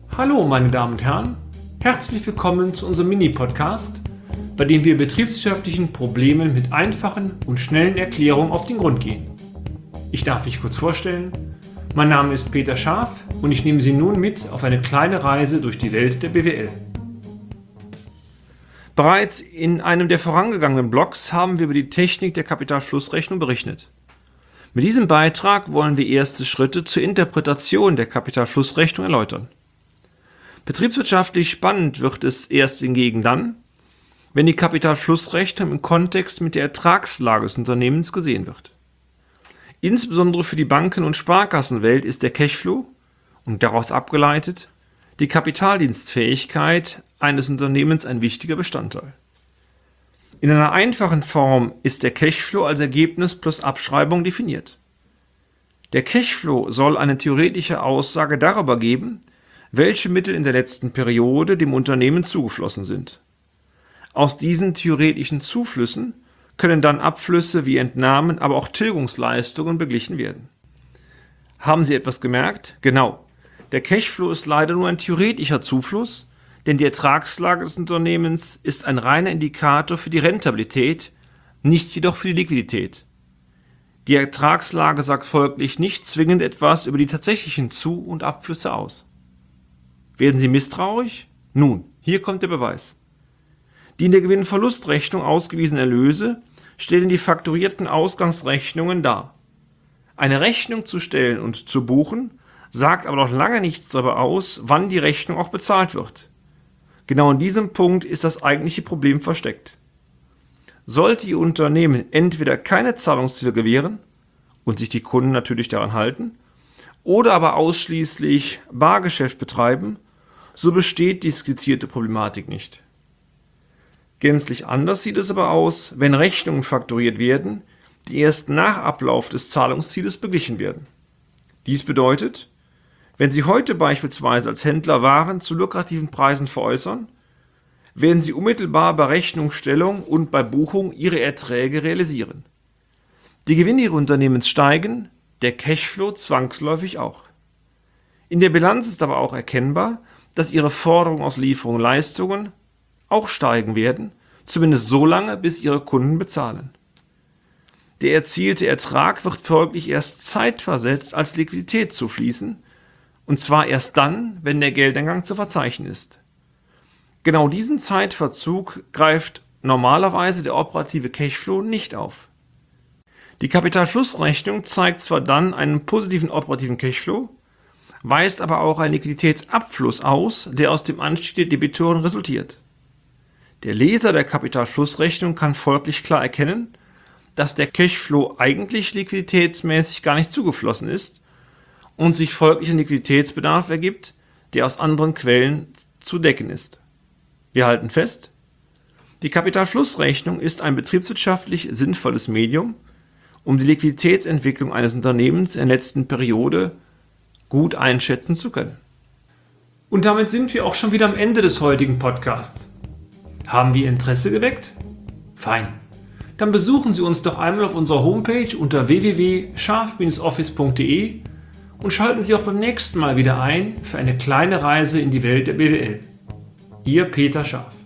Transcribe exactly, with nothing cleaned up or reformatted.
Hallo meine Damen und Herren, herzlich willkommen zu unserem Mini-Podcast, bei dem wir betriebswirtschaftlichen Problemen mit einfachen und schnellen Erklärungen auf den Grund gehen. Ich darf mich kurz vorstellen, mein Name ist Peter Scharf und ich nehme Sie nun mit auf eine kleine Reise durch die Welt der B W L. Bereits in einem der vorangegangenen Blogs haben wir über die Technik der Kapitalflussrechnung berichtet. Mit diesem Beitrag wollen wir erste Schritte zur Interpretation der Kapitalflussrechnung erläutern. Betriebswirtschaftlich spannend wird es erst hingegen dann, wenn die Kapitalflussrechnung im Kontext mit der Ertragslage des Unternehmens gesehen wird. Insbesondere für die Banken- und Sparkassenwelt ist der Cashflow und daraus abgeleitet die Kapitaldienstfähigkeit eines Unternehmens ein wichtiger Bestandteil. In einer einfachen Form ist der Cashflow als Ergebnis plus Abschreibung definiert. Der Cashflow soll eine theoretische Aussage darüber geben, welche Mittel in der letzten Periode dem Unternehmen zugeflossen sind. Aus diesen theoretischen Zuflüssen können dann Abflüsse wie Entnahmen, aber auch Tilgungsleistungen beglichen werden. Haben Sie etwas gemerkt? Genau. Der Cashflow ist leider nur ein theoretischer Zufluss, denn die Ertragslage des Unternehmens ist ein reiner Indikator für die Rentabilität, nicht jedoch für die Liquidität. Die Ertragslage sagt folglich nicht zwingend etwas über die tatsächlichen Zu- und Abflüsse aus. Werden Sie misstrauisch? Nun, hier kommt der Beweis. Die in der Gewinn-Verlust-Rechnung ausgewiesenen Erlöse stellen die fakturierten Ausgangsrechnungen dar. Eine Rechnung zu stellen und zu buchen sagt aber noch lange nichts darüber aus, wann die Rechnung auch bezahlt wird. Genau in diesem Punkt ist das eigentliche Problem versteckt. Sollte Ihr Unternehmen entweder keine Zahlungsziele gewähren und sich die Kunden natürlich daran halten, oder aber ausschließlich Bargeschäft betreiben, so besteht die skizzierte Problematik nicht. Gänzlich anders sieht es aber aus, wenn Rechnungen fakturiert werden, die erst nach Ablauf des Zahlungszieles beglichen werden. Dies bedeutet, wenn Sie heute beispielsweise als Händler Waren zu lukrativen Preisen veräußern, werden Sie unmittelbar bei Rechnungsstellung und bei Buchung Ihre Erträge realisieren. Die Gewinne Ihres Unternehmens steigen, der Cashflow zwangsläufig auch. In der Bilanz ist aber auch erkennbar, dass Ihre Forderungen aus Lieferungen und Leistungen auch steigen werden, zumindest so lange, bis Ihre Kunden bezahlen. Der erzielte Ertrag wird folglich erst zeitversetzt als Liquidität zufließen, und zwar erst dann, wenn der Geldeingang zu verzeichnen ist. Genau diesen Zeitverzug greift normalerweise der operative Cashflow nicht auf. Die Kapitalflussrechnung zeigt zwar dann einen positiven operativen Cashflow, weist aber auch einen Liquiditätsabfluss aus, der aus dem Anstieg der Debitoren resultiert. Der Leser der Kapitalflussrechnung kann folglich klar erkennen, dass der Cashflow eigentlich liquiditätsmäßig gar nicht zugeflossen ist und sich folglich ein Liquiditätsbedarf ergibt, der aus anderen Quellen zu decken ist. Wir halten fest, die Kapitalflussrechnung ist ein betriebswirtschaftlich sinnvolles Medium, um die Liquiditätsentwicklung eines Unternehmens in der letzten Periode gut einschätzen zu können. Und damit sind wir auch schon wieder am Ende des heutigen Podcasts. Haben wir Interesse geweckt? Fein. Dann besuchen Sie uns doch einmal auf unserer Homepage unter w w w punkt scharf Bindestrich office punkt d e und schalten Sie auch beim nächsten Mal wieder ein für eine kleine Reise in die Welt der B W L. Ihr Peter Scharf.